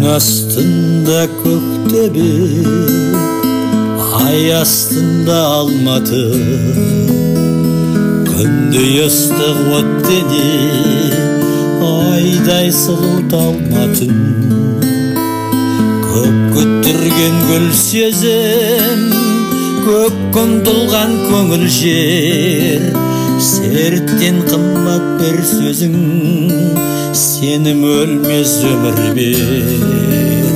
астында көктөбе, ай астында Алматы, күндей ыстық оттене, айдай сұлу талматын. Көп күттірген гүл сезім, көп құндылған көңіл жер, серттен қымбат бір сөзің, сенім өлмес өмір бер.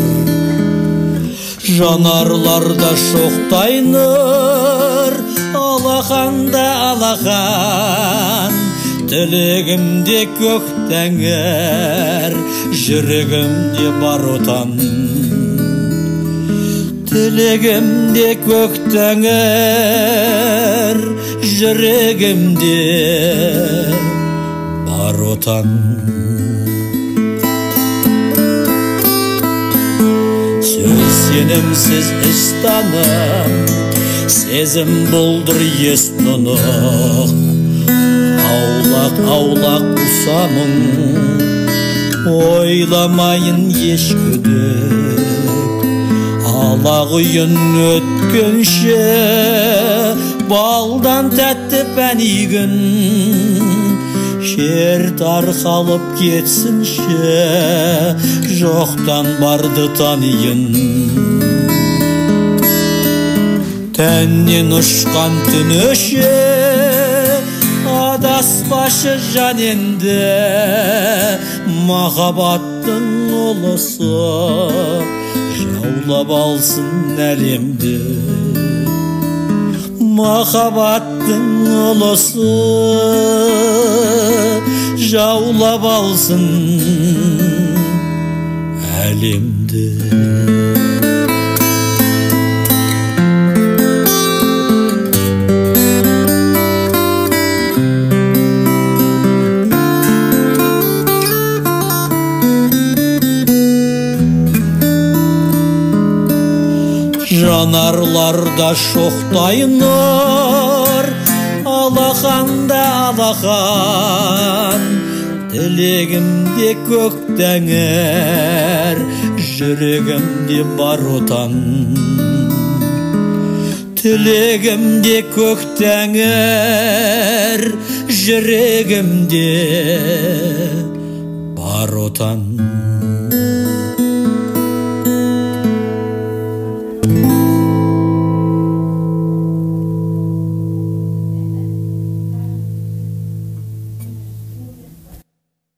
Жанарларда шоқтай нұр, алақанда алақан, тілегімде көк тәңір, жүрегімде бар отан. Тілегімде көк тәңір, жүрегімде бар отан. Сөз сенімсіз іс таным, сезім бұлдыр ес тұнық. Аулақ ұсамын, ойламайын еш күдік. Алағұйын өткенше, балдан тәтті пәнигін, шер тарқалып кетсінші, жоқтан барды танийын. Тәннен ұшқан түн өше, адаспашы жан енді, махаббаттың ұлысы жаулап алсын әлемді. Махаббаттың ұлысы жаулап алсын әлемді. Жанарларда шоқтай нұр, алақанда алақан, тілегімде көк тәңір, жүрегімде бар отан. Тілегімде көк тәңір, жүрегімде бар отан.